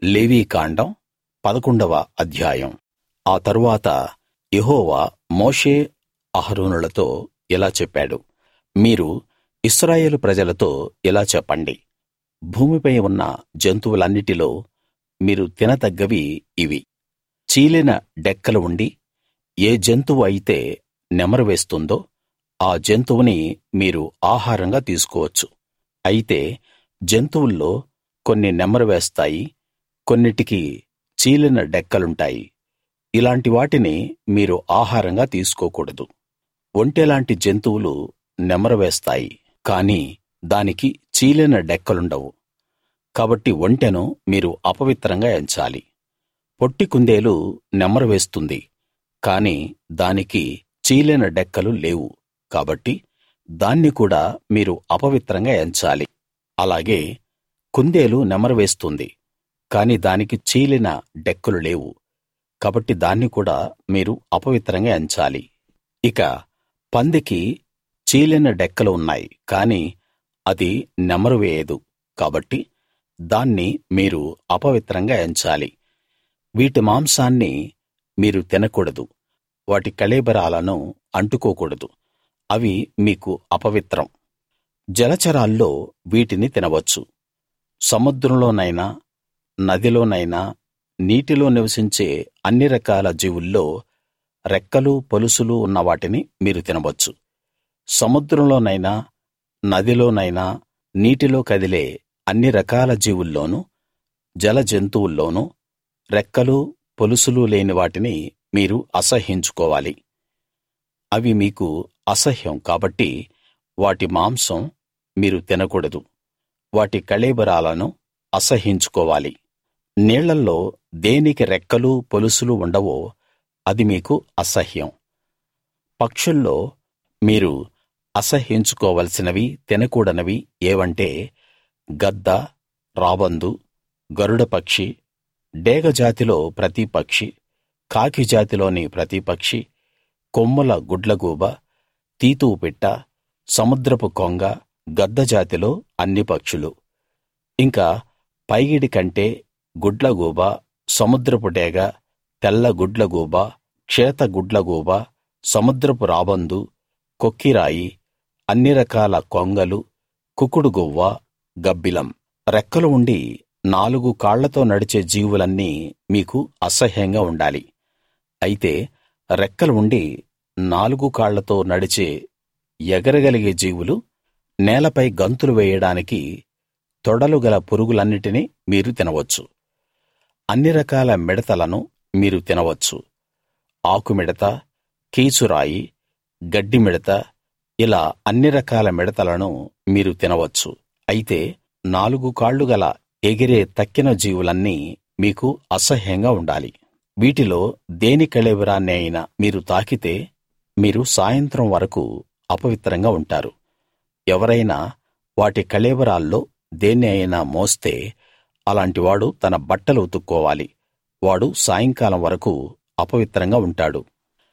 లేవీకాండం 11వ అధ్యాయం. ఆ తరువాత యెహోవా మోషే, అహరోనులతో ఇలా చెప్పాడు. మీరు ఇశ్రాయేలు ప్రజలతో ఇలా చెప్పండి, భూమిపై ఉన్న జంతువులన్నిటిలో మీరు తినదగ్గవి ఇవి. చీలిన డెక్కలు ఉండి ఏ జంతువు అయితే నెమరు వేస్తుందో ఆ జంతువుని మీరు ఆహారంగా తీసుకోవచ్చు. అయితే జంతువుల్లో కొన్ని నెమరు వేస్తాయి, కొన్నిటికి చీలిన డెక్కలుంటాయి. ఇలాంటి వాటిని మీరు ఆహారంగా తీసుకోకూడదు. ఒంటెలాంటి జంతువులు నెమరు వేస్తాయి, కానీ దానికి చీలిన డెక్కలుండవు. కాబట్టి ఒంటెను మీరు అపవిత్రంగా ఎంచాలి. పొట్టి కుందేలు నెమరు వేస్తుంది, కానీ దానికి చీలిన డెక్కలు లేవు, కాబట్టి దాన్ని కూడా మీరు అపవిత్రంగా ఎంచాలి. అలాగే కుందేలు నెమరు వేస్తుంది, కాని దానికి చీలిన డెక్కలు లేవు, కాబట్టి దాన్ని కూడా మీరు అపవిత్రంగా ఎంచాలి. ఇక పందికి చీలిన డెక్కలు ఉన్నాయి, కాని అది నెమరు వేయదు, కాబట్టి దాన్ని మీరు అపవిత్రంగా ఎంచాలి. వీటి మాంసాన్ని మీరు తినకూడదు, వాటి కళేబరాలను అంటుకోకూడదు, అవి మీకు అపవిత్రం. జలచరాల్లో వీటిని తినవచ్చు. సముద్రంలోనైనా నదిలోనైనా నీటిలో నివసించే అన్ని రకాల జీవుల్లో రెక్కలు పొలుసులు ఉన్న వాటిని మీరు తినవచ్చు. సముద్రంలోనైనా నదిలోనైనా నీటిలో కదిలే అన్ని రకాల జీవుల్లోనూ జల జంతువుల్లోనూ రెక్కలు పొలుసులు లేని వాటిని మీరు అసహ్యించుకోవాలి. అవి మీకు అసహ్యం కాబట్టి వాటి మాంసం మీరు తినకూడదు, వాటి కళేబరాలను అసహ్యించుకోవాలి. నీళ్లల్లో దేనికి రెక్కలు పొలుసులు ఉండవో అది మీకు అసహ్యం. పక్షుల్లో మీరు అసహ్యించుకోవలసినవి, తినకూడనివి ఏవంటే గద్ద, రాబందు, గరుడ పక్షి, డేగ జాతిలో ప్రతి పక్షి, కాకి జాతిలోని ప్రతి పక్షి, కొమ్ముల గుడ్లగూబ, తీతువు పిట్ట, సముద్రపు కొంగ, గద్ద జాతిలో అన్ని పక్షులు. ఇంకా పైగిడి కంటె, గుడ్లగూబ, సముద్రపు డేగ, తెల్ల గుడ్లగూబ, క్షేత గుడ్లగూబ, సముద్రపు రాబందు, కొక్కిరాయి, అన్ని రకాల కొంగలు, కుకుడుగువ్వ, గబ్బిలం. రెక్కలు ఉండి 4 కాళ్లతో నడిచే జీవులన్నీ మీకు అసహ్యంగా ఉండాలి. అయితే రెక్కలు ఉండి 4 కాళ్లతో నడిచే ఎగరగలిగే జీవులు, నేలపై గంతులు వేయడానికి తొడలు గల పురుగులన్నిటినీ మీరు తినవచ్చు. అన్ని రకాల మిడతలను మీరు తినవచ్చు. ఆకుమిడత, కీచురాయి, గడ్డి మిడత, ఇలా అన్ని రకాల మిడతలను మీరు తినవచ్చు. అయితే 4 కాళ్లు గల ఎగిరే తక్కిన జీవులన్నీ మీకు అసహ్యంగా ఉండాలి. వీటిలో దేని కళేబరాన్ని అయినా మీరు తాకితే మీరు సాయంత్రం వరకు అపవిత్రంగా ఉంటారు. ఎవరైనా వాటి కళేబరాల్లో దేన్ని అయినా మోస్తే అలాంటివాడు తన బట్టలు ఉతుక్కోవాలి. వాడు సాయంకాలం వరకు అపవిత్రంగా ఉంటాడు.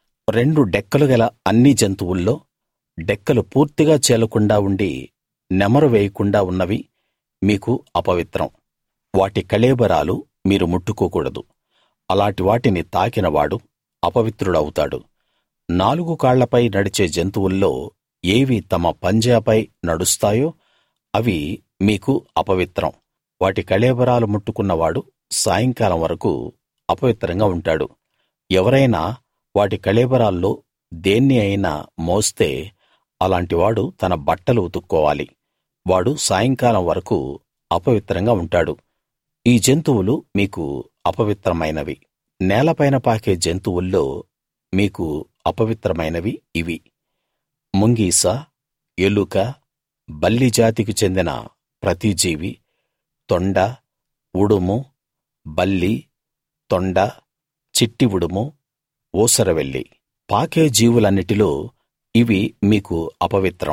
2 డెక్కలు గల అన్ని జంతువుల్లో డెక్కలు పూర్తిగా చీలకుండా ఉండి నెమరు వేయకుండా ఉన్నవి మీకు అపవిత్రం. వాటి కళేబరాలు మీరు ముట్టుకోకూడదు. అలాటి వాటిని తాకినవాడు అపవిత్రుడవుతాడు. 4 కాళ్లపై నడిచే జంతువుల్లో ఏవి తమ పంజాపై నడుస్తాయో అవి మీకు అపవిత్రం. వాటి కళేబరాలు ముట్టుకున్నవాడు సాయంకాలం వరకు అపవిత్రంగా ఉంటాడు. ఎవరైనా వాటి కళేబరాల్లో దేన్ని అయినా మోస్తే అలాంటివాడు తన బట్టలు ఉతుక్కోవాలి. వాడు సాయంకాలం వరకు అపవిత్రంగా ఉంటాడు. ఈ జంతువులు మీకు అపవిత్రమైనవి. నేలపైన పాకే జంతువుల్లో మీకు అపవిత్రమైనవి ఇవి: ముంగీస, ఎలుక, బల్లి జాతికి చెందిన ప్రతి జీవి, తొండ, ఉడుము, బల్లి, తొండ, చిట్టి ఉడుము, ఊసరవెల్లి. పాకే జీవులన్నిటిలో ఇవి మీకు అపవిత్రం.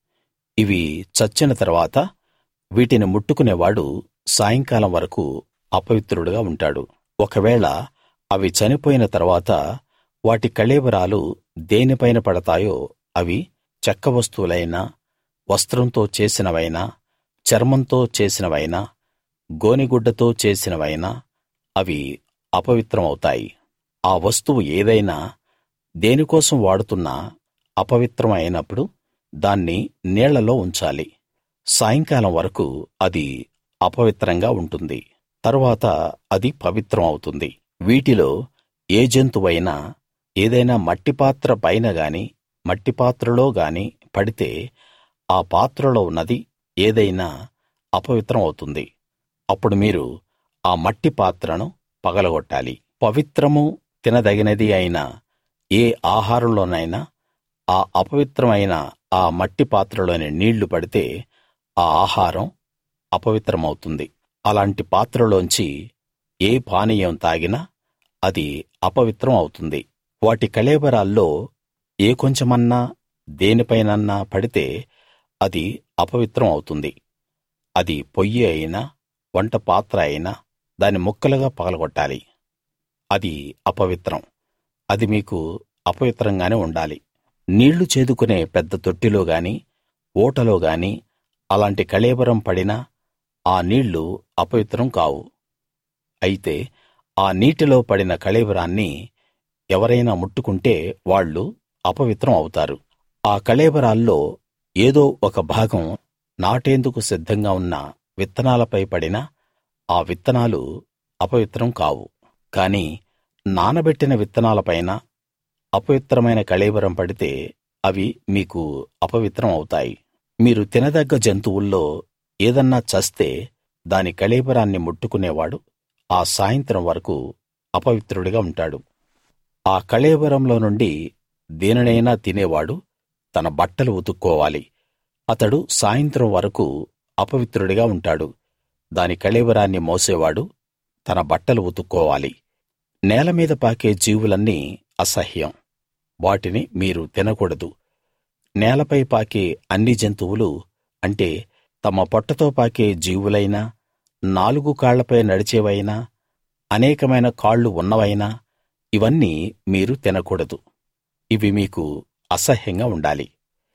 ఇవి చచ్చిన తరువాత వీటిని ముట్టుకునేవాడు సాయంకాలం వరకు అపవిత్రుడుగా ఉంటాడు. ఒకవేళ అవి చనిపోయిన తరువాత వాటి కళేబరాలు దేనిపైన పడతాయో అవి చెక్క వస్తువులైనా, వస్త్రంతో చేసినవైనా, చర్మంతో చేసినవైనా, గోనెగుడ్డతో చేసినవైనా అవి అపవిత్రమవుతాయి. ఆ వస్తువు ఏదైనా దేనికోసం వాడుతున్నా అపవిత్రం అయినప్పుడు దాన్ని నీళ్లలో ఉంచాలి. సాయంకాలం వరకు అది అపవిత్రంగా ఉంటుంది. తరువాత అది పవిత్రం అవుతుంది. వీటిలో ఏ జంతువైనా ఏదైనా మట్టిపాత్ర పైన గాని మట్టిపాత్రలో గాని పడితే ఆ పాత్రలో ఉన్నది ఏదైనా అపవిత్రం అవుతుంది. అప్పుడు మీరు ఆ మట్టి పాత్రను పగలగొట్టాలి. పవిత్రమూ తినదగినది అయిన ఏ ఆహారంలోనైనా ఆ అపవిత్రమైన ఆ మట్టి పాత్రలోని నీళ్లు పడితే ఆ ఆహారం అపవిత్రమవుతుంది. అలాంటి పాత్రలోంచి ఏ పానీయం తాగినా అది అపవిత్రం అవుతుంది. వాటి కళేబరాల్లో ఏ కొంచెమన్నా దేనిపైనన్నా పడితే అది అపవిత్రం అవుతుంది. అది పొయ్యి అయినా వంట పాత్ర అయినా దాన్ని ముక్కలుగా పగలగొట్టాలి. అది అపవిత్రం. అది మీకు అపవిత్రంగానే ఉండాలి. నీళ్లు చేదుకునే పెద్ద తొట్టిలో గాని ఊటలో గాని అలాంటి కళేబరం పడినా ఆ నీళ్లు అపవిత్రం కావు. అయితే ఆ నీటిలో పడిన కళేబరాన్ని ఎవరైనా ముట్టుకుంటే వాళ్ళు అపవిత్రం అవుతారు. ఆ కళేబరాల్లో ఏదో ఒక భాగం నాటేందుకు సిద్ధంగా ఉన్న విత్తనాలపై పడినా ఆ విత్తనాలు అపవిత్రం కావు. కానీ నానబెట్టిన విత్తనాలపైన అపవిత్రమైన కళేబరం పడితే అవి మీకు అపవిత్రం అవుతాయి. మీరు తినదగ్గ జంతువుల్లో ఏదన్నా చస్తే దాని కళేబరాన్ని ముట్టుకునేవాడు ఆ సాయంత్రం వరకు అపవిత్రుడిగా ఉంటాడు. ఆ కళేబరంలో నుండి దేనినైనా తినేవాడు తన బట్టలు ఉతుక్కోవాలి. అతడు సాయంత్రం వరకు అపవిత్రుడిగా ఉంటాడు. దాని కళేబరాన్ని మోసేవాడు తన బట్టలు ఉతుక్కోవాలి. నేల మీద పాకే జీవులన్నీ అసహ్యం. వాటిని మీరు తినకూడదు. నేలపై పాకే అన్ని జంతువులు అంటే తమ పొట్టతో పాకే జీవులైనా, 4 కాళ్లపై నడిచేవైనా, అనేకమైన కాళ్ళు ఉన్నవైనా ఇవన్నీ మీరు తినకూడదు. ఇవి మీకు అసహ్యంగా ఉండాలి.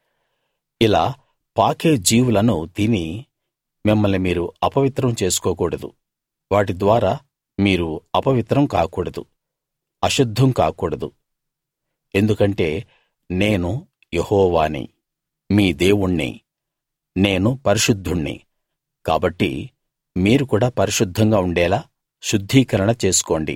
ఇలా పాకే జీవులను తిని మిమ్మల్ని మీరు అపవిత్రం చేసుకోకూడదు. వాటి ద్వారా మీరు అపవిత్రం కాకూడదు, అశుద్ధం కాకూడదు. ఎందుకంటే నేను యెహోవాని, మీ దేవుణ్ణి. నేను పరిశుద్ధుణ్ణి. కాబట్టి మీరు కూడా పరిశుద్ధంగా ఉండేలా శుద్ధీకరణ చేసుకోండి.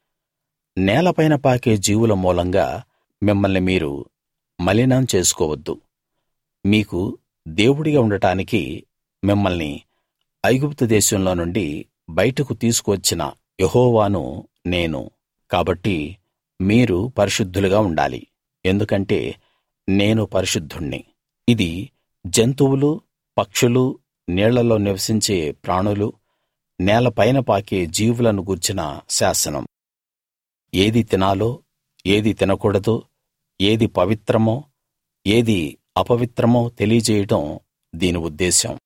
నేలపైన పాకే జీవుల మూలంగా మిమ్మల్ని మీరు మలినం చేసుకోవద్దు. మీకు దేవుడిగా ఉండటానికి మిమ్మల్ని ఐగుప్తు దేశంలో నుండి బయటకు తీసుకువచ్చిన యెహోవాను నేను. కాబట్టి మీరు పరిశుద్ధులుగా ఉండాలి. ఎందుకంటే నేను పరిశుద్ధుణ్ణి. ఇది జంతువులు, పక్షులు, నీళ్లలో నివసించే ప్రాణులు, నేలపైన పాకే జీవులను గూర్చిన శాసనం. ఏది తినాలో, ఏది తినకూడదో, ఏది పవిత్రమో, ఏది అపవిత్రమో తెలియజేయడం దీని ఉద్దేశ్యం.